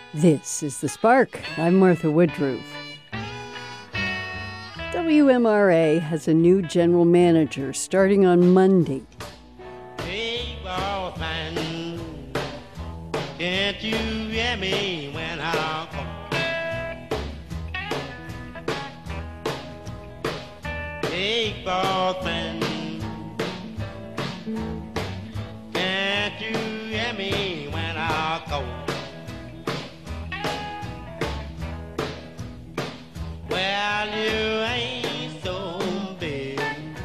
This is The Spark. I'm Martha Woodruff. WMRA has a new general manager starting on Monday. Hey, boss man, can't you hear me when I call? Hey, boss man, can't you hear me when I call? Well, you ain't so big,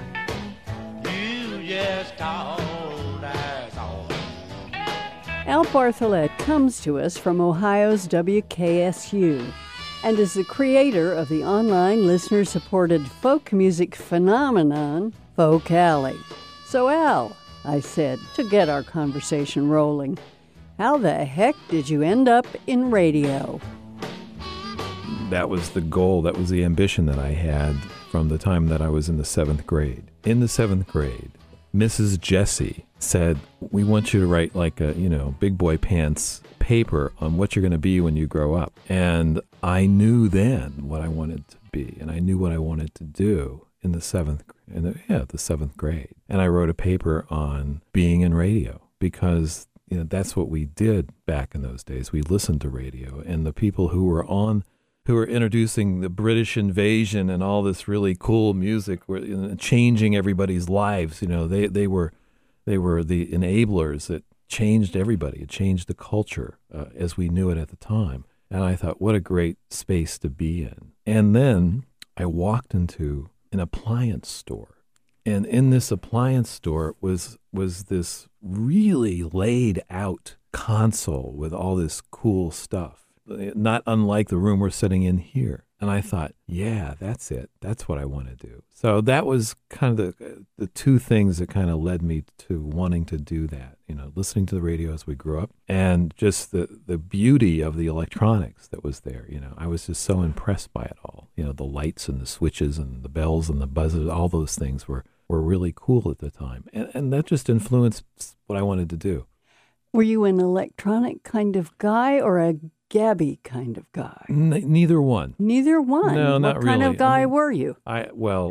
you just call, that's all. Al Bartholet comes to us from Ohio's WKSU and is the creator of the online listener-supported folk music phenomenon, Folk Alley. So Al, I said, to get our conversation rolling, how the heck did you end up in radio? That was the goal, that was the ambition that I had from the time that I was in the 7th grade. In the 7th grade, Mrs. Jessie said, we want you to write like a, big boy pants paper on what you're going to be when you grow up. And I knew then what I wanted to be, and I knew what I wanted to do in the 7th grade. And I wrote a paper on being in radio because, that's what we did back in those days. We listened to radio, and the people who were introducing the British invasion and all this really cool music, were changing everybody's lives. They were the enablers that changed everybody. It changed the culture as we knew it at the time. And I thought, what a great space to be in. And then I walked into an appliance store. And in this appliance store was this really laid out console with all this cool stuff. Not unlike the room we're sitting in here. And I thought, yeah, that's it. That's what I want to do. So that was kind of the two things that kind of led me to wanting to do that, listening to the radio as we grew up and just the beauty of the electronics that was there. I was just so impressed by it all. The lights and the switches and the bells and the buzzers, all those things were really cool at the time. And that just influenced what I wanted to do. Were you an electronic kind of guy or a Gabby kind of guy? Neither one. Neither one? No, not really. What kind of guy were you? I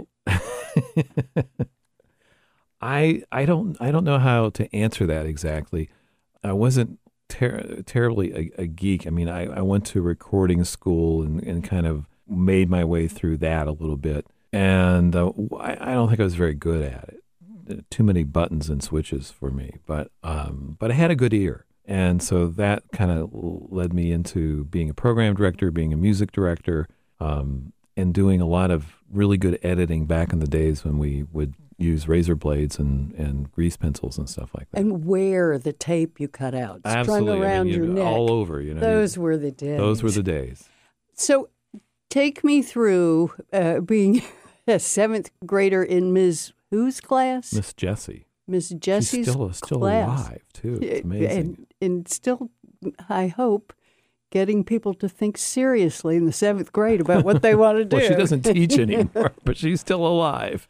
don't know how to answer that exactly. I wasn't terribly a geek. I mean, I went to recording school and kind of made my way through that a little bit. And I don't think I was very good at it. Too many buttons and switches for me. But I had a good ear. And so that kind of led me into being a program director, being a music director, and doing a lot of really good editing back in the days when we would use razor blades and grease pencils and stuff like that. And wear the tape you cut out, Absolutely. strung around your neck. All over. Those were the days. Those were the days. So take me through being a 7th grader in Ms. whose class? Miss Jessie. Miss Jessie's She's still class. alive, too. It's amazing. And still, I hope, getting people to think seriously in the 7th grade about what they want to do. Well, she doesn't teach anymore, but she's still alive.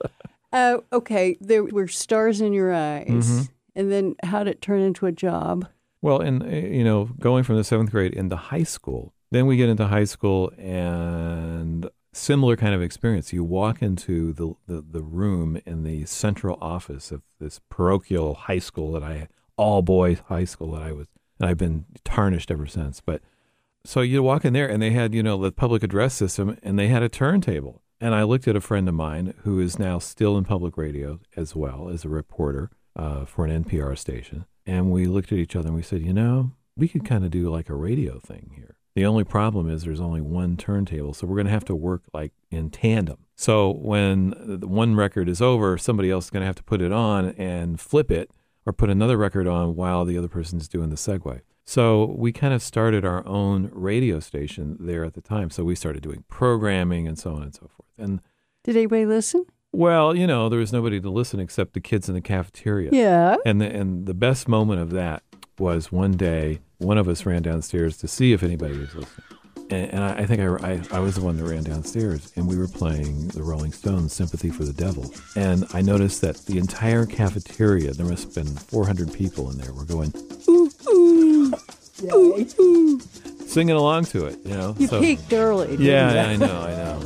Okay, there were stars in your eyes. Mm-hmm. And then how did it turn into a job? Well, going from the 7th grade into high school, then we get into high school and similar kind of experience. You walk into the room in the central office of this parochial high school all boys high school that I was, and I've been tarnished ever since. But so you walk in there and they had, the public address system and they had a turntable. And I looked at a friend of mine who is now still in public radio as well as a reporter for an NPR station. And we looked at each other and we said, we could kind of do like a radio thing here. The only problem is there's only one turntable, so we're going to have to work like in tandem. So when the one record is over, somebody else is going to have to put it on and flip it or put another record on while the other person's doing the segue. So we kind of started our own radio station there at the time. So we started doing programming and so on and so forth. And did anybody listen? Well, there was nobody to listen except the kids in the cafeteria. Yeah. And the best moment of that was one day, one of us ran downstairs to see if anybody was listening. And I think I was the one that ran downstairs, and we were playing the Rolling Stones' Sympathy for the Devil. And I noticed that the entire cafeteria, there must have been 400 people in there, were going, ooh, ooh, ooh, ooh. singing along to it, You peaked early, didn't Yeah, you? I know.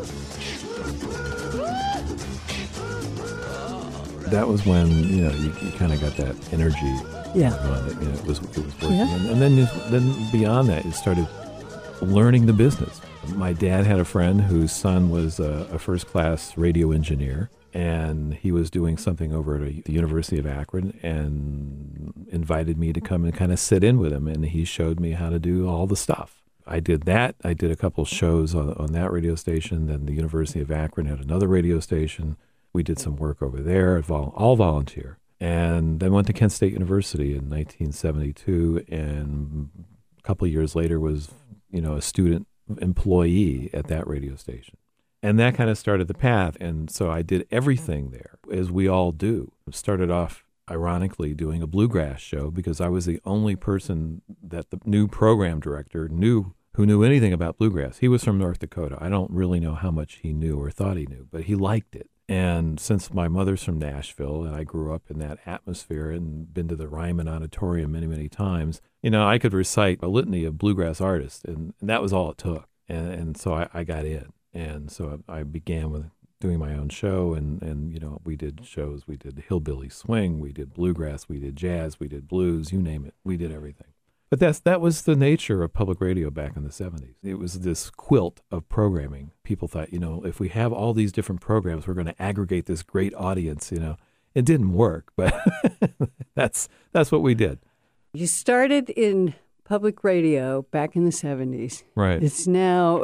That was when, you kind of got that energy. Yeah. Going, it was working. Yeah. And then beyond that, you started learning the business. My dad had a friend whose son was a first-class radio engineer, and he was doing something over at the University of Akron and invited me to come and kind of sit in with him, and he showed me how to do all the stuff. I did that. I did a couple shows on that radio station. Then the University of Akron had another radio station. We did some work over there, all volunteer. And then went to Kent State University in 1972, and a couple of years later was, a student employee at that radio station. And that kind of started the path. And so I did everything there, as we all do. Started off, ironically, doing a bluegrass show because I was the only person that the new program director who knew anything about bluegrass. He was from North Dakota. I don't really know how much he knew or thought he knew, but he liked it. And since my mother's from Nashville and I grew up in that atmosphere and been to the Ryman Auditorium many, many times, I could recite a litany of bluegrass artists, and that was all it took. And so I got in. And so I began with doing my own show, and we did shows. We did hillbilly swing, we did bluegrass, we did jazz, we did blues, you name it. We did everything. But that was the nature of public radio back in the 70s. It was this quilt of programming. People thought, if we have all these different programs, we're going to aggregate this great audience. It didn't work, but that's what we did. You started in public radio back in the 70s. Right. It's now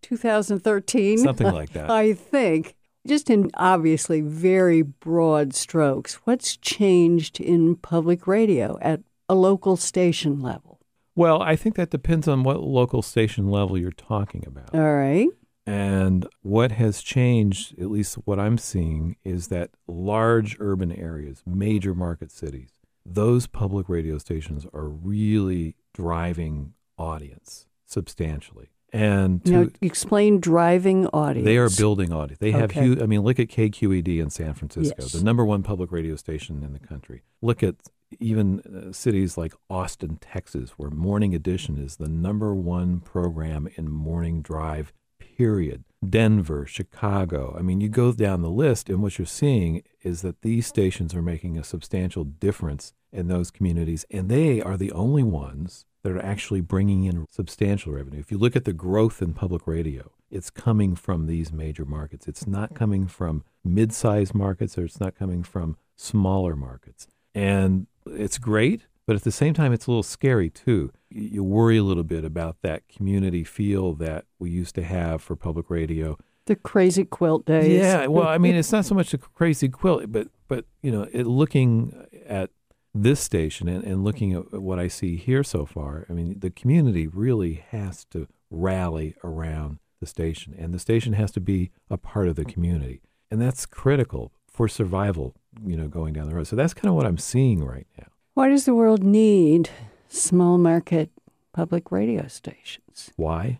2013. Something like that. I think. Just in obviously very broad strokes, what's changed in public radio at a local station level? Well, I think that depends on what local station level you're talking about. All right. And what has changed, at least what I'm seeing, is that large urban areas, major market cities, those public radio stations are really driving audience substantially. And Now, explain driving audience. They are building audience. They have Okay. huge. Look at KQED in San Francisco, Yes. the number one public radio station in the country. Look at even cities like Austin, Texas, where Morning Edition is the number one program in morning drive, period. Denver, Chicago. You go down the list, and what you're seeing is that these stations are making a substantial difference in those communities, and they are the only ones that are actually bringing in substantial revenue. If you look at the growth in public radio, it's coming from these major markets. It's not coming from mid-sized markets, or it's not coming from smaller markets. And it's great, but at the same time, it's a little scary, too. You worry a little bit about that community feel that we used to have for public radio. The crazy quilt days. Yeah, well, it's not so much a crazy quilt, but looking at this station and looking at what I see here so far, the community really has to rally around the station, and the station has to be a part of the community. And that's critical for survival, going down the road. So that's kind of what I'm seeing right now. Why does the world need small market public radio stations? Why?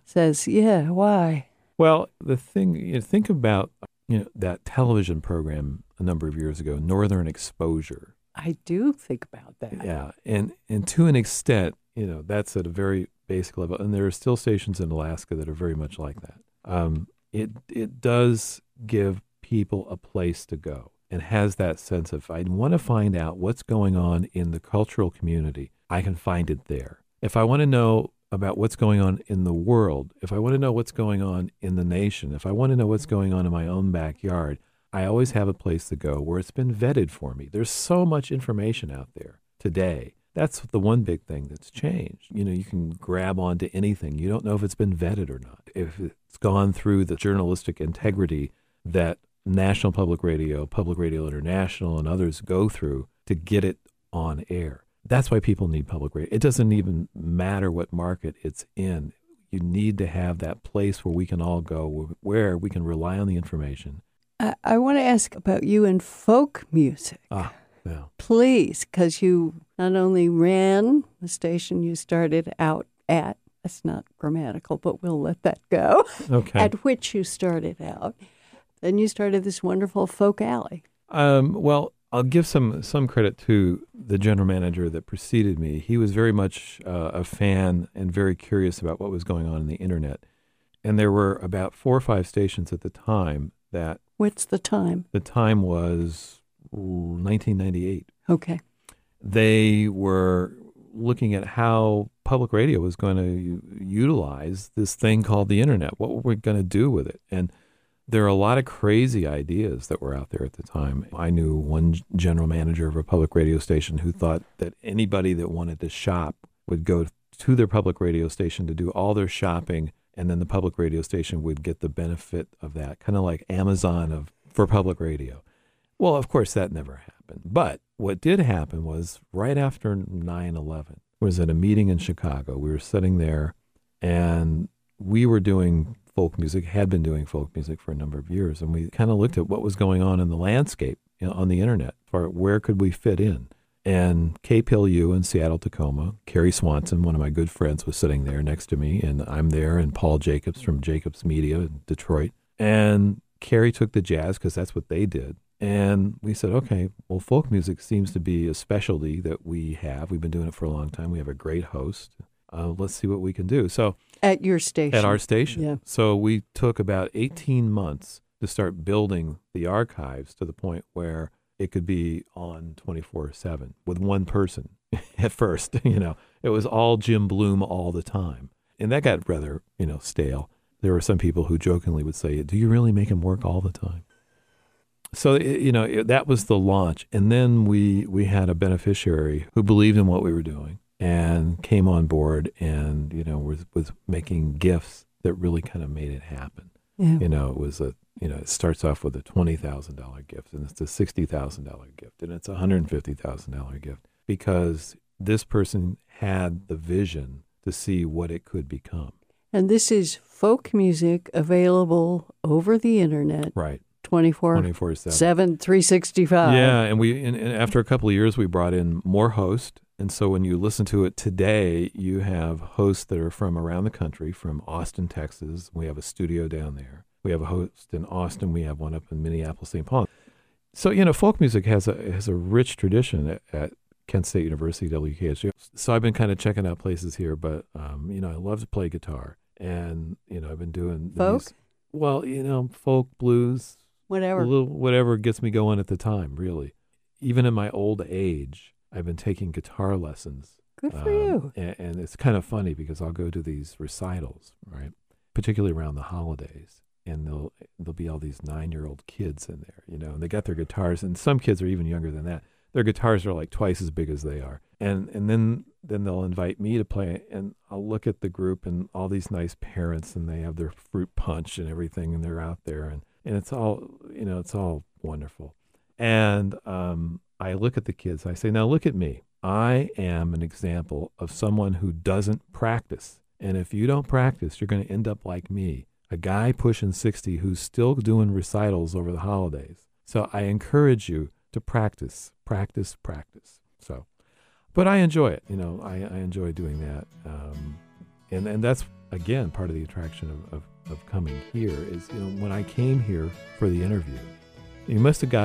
Why? Well, the thing, think about, that television program a number of years ago, Northern Exposure. I do think about that. Yeah, and to an extent, that's at a very basic level. And there are still stations in Alaska that are very much like that. It does give people a place to go, and has that sense of, I want to find out what's going on in the cultural community, I can find it there. If I want to know about what's going on in the world, if I want to know what's going on in the nation, if I want to know what's going on in my own backyard, I always have a place to go where it's been vetted for me. There's so much information out there today. That's the one big thing that's changed. You can grab onto anything. You don't know if it's been vetted or not, if it's gone through the journalistic integrity that National Public Radio International, and others go through to get it on air. That's why people need public radio. It doesn't even matter what market it's in. You need to have that place where we can all go, where we can rely on the information. I want to ask about you in folk music. Yeah. Please, because you not only ran the station you started out at, that's not grammatical, but we'll let that go, Okay. at which you started out. Then you started this wonderful folk alley. Well, I'll give some credit to the general manager that preceded me. He was very much a fan and very curious about what was going on in the internet. And there were about 4 or 5 stations at the time that... What's the time? The time was 1998. Okay. They were looking at how public radio was going to utilize this thing called the internet. What were we going to do with it? And there are a lot of crazy ideas that were out there at the time. I knew one general manager of a public radio station who thought that anybody that wanted to shop would go to their public radio station to do all their shopping, and then the public radio station would get the benefit of that, kind of like Amazon for public radio. Well, of course, that never happened. But what did happen was right after 9/11, was at a meeting in Chicago. We were sitting there, and we were doing folk music, had been doing folk music for a number of years, and we kind of looked at what was going on in the landscape, on the internet, for where could we fit in. And KPLU in Seattle, Tacoma, Kerry Swanson, one of my good friends, was sitting there next to me, and I'm there, and Paul Jacobs from Jacobs Media in Detroit. And Kerry took the jazz because that's what they did. And we said, okay, well, folk music seems to be a specialty that we have. We've been doing it for a long time. We have a great host. Let's see what we can do. So at your station. At our station. Yeah. So we took about 18 months to start building the archives to the point where it could be on 24/7 with one person at first. It was all Jim Bloom all the time. And that got rather, stale. There were some people who jokingly would say, do you really make him work all the time? So, that was the launch. And then we had a beneficiary who believed in what we were doing and came on board and, was making gifts that really kind of made it happen. Yeah. It was it starts off with a $20,000 gift, and it's a $60,000 gift, and it's a $150,000 gift, because this person had the vision to see what it could become. And this is folk music available over the internet. Right. 24/7, 365. Yeah, and after a couple of years, we brought in more hosts. And so when you listen to it today, you have hosts that are from around the country, from Austin, Texas. We have a studio down there. We have a host in Austin. We have one up in Minneapolis, St. Paul. So, folk music has a rich tradition at Kent State University, WKSU. So I've been kind of checking out places here, but, I love to play guitar. And, I've been doing... Folk? Folk, blues... Whatever. Whatever gets me going at the time, really. Even in my old age, I've been taking guitar lessons. Good for you. And it's kind of funny because I'll go to these recitals, right? Particularly around the holidays. And there'll be all these 9-year-old kids in there, and they got their guitars. And some kids are even younger than that. Their guitars are like twice as big as they are. And then they'll invite me to play. And I'll look at the group and all these nice parents, and they have their fruit punch and everything, and they're out there. And it's all, it's all wonderful. And I look at the kids. I say, now look at me. I am an example of someone who doesn't practice. And if you don't practice, you're going to end up like me, a guy pushing 60 who's still doing recitals over the holidays. So I encourage you to practice. So, but I enjoy it. I enjoy doing that. And that's, again, part of the attraction of coming here is, when I came here for the interview, they must have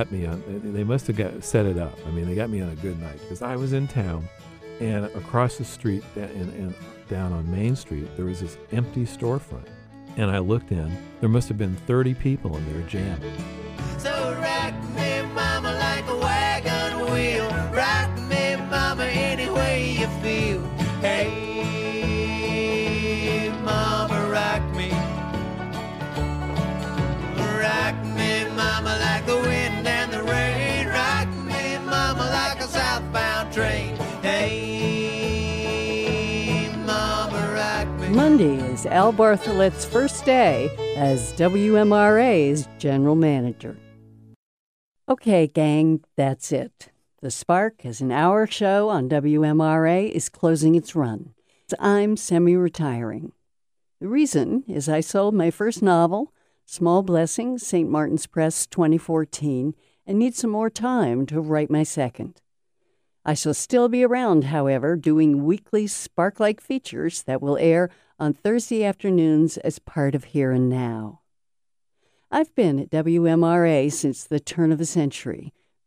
set it up. I mean, they got me on a good night because I was in town, and across the street and down on Main Street, there was this empty storefront. And I looked in, there must have been 30 people in there jamming. So rock me, mama, like a wagon wheel. Rock me, mama, any way you feel. Hey, mama, rock me. Rock me, mama, like the wind and the rain. Rock me, mama, like a southbound train. Hey, mama, rock me. Monday is Al Bartholet's first day as WMRA's general manager. Okay, gang, that's it. The Spark, as an hour show on WMRA, is closing its run. I'm semi-retiring. The reason is I sold my first novel, Small Blessings, St. Martin's Press, 2014, and need some more time to write my second. I shall still be around, however, doing weekly Spark-like features that will air on Thursday afternoons as part of Here and Now. I've been at WMRA since the turn of the century,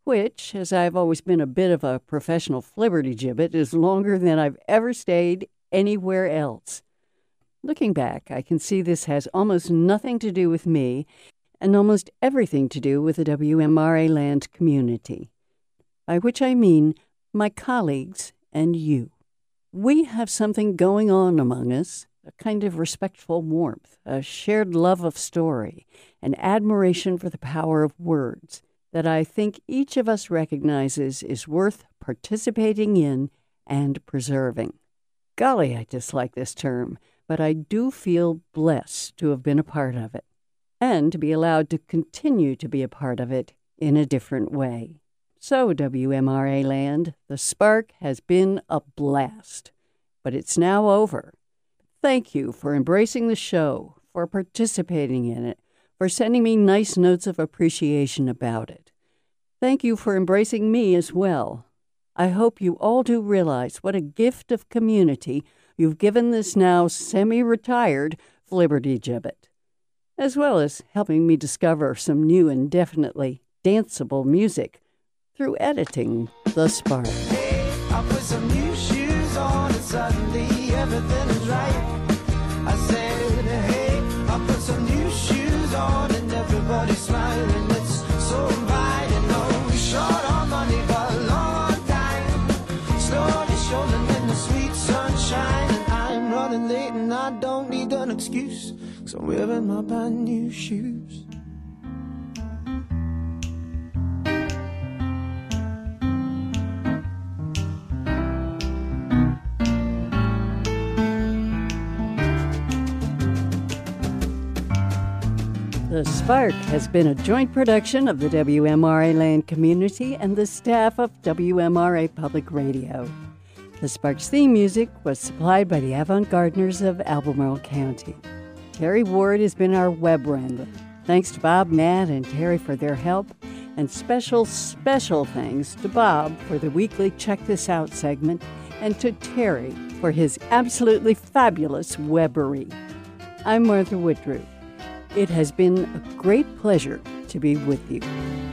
which, as I've always been a bit of a professional flibbertigibbet, is longer than I've ever stayed anywhere else. Looking back, I can see this has almost nothing to do with me and almost everything to do with the WMRA land community, by which I mean my colleagues and you. We have something going on among us, a kind of respectful warmth, a shared love of story, an admiration for the power of words that I think each of us recognizes is worth participating in and preserving. Golly, I dislike this term, but I do feel blessed to have been a part of it, and to be allowed to continue to be a part of it in a different way. So, WMRA land, the spark has been a blast, but it's now over. Thank you for embracing the show, for participating in it, for sending me nice notes of appreciation about it. Thank you for embracing me as well. I hope you all do realize what a gift of community you've given this now semi-retired flibbertigibbet, as well as helping me discover some new and definitely danceable music through editing The Spark. Hey, I put some new shoes on and suddenly everything is right. I said, hey, I put some new shoes on and everybody's smiling. It's so inviting. No, we're short on money, but long on time. Slowly strolling in the sweet sunshine. And I'm running late and I don't need an excuse, 'cause I'm wearing my brand new shoes. The Spark has been a joint production of the WMRA land community and the staff of WMRA Public Radio. The Spark's theme music was supplied by the Avant-Gardeners of Albemarle County. Terry Ward has been our web wrangler. Thanks to Bob, Matt, and Terry for their help, and special thanks to Bob for the weekly Check This Out segment, and to Terry for his absolutely fabulous webbery. I'm Martha Woodruff. It has been a great pleasure to be with you.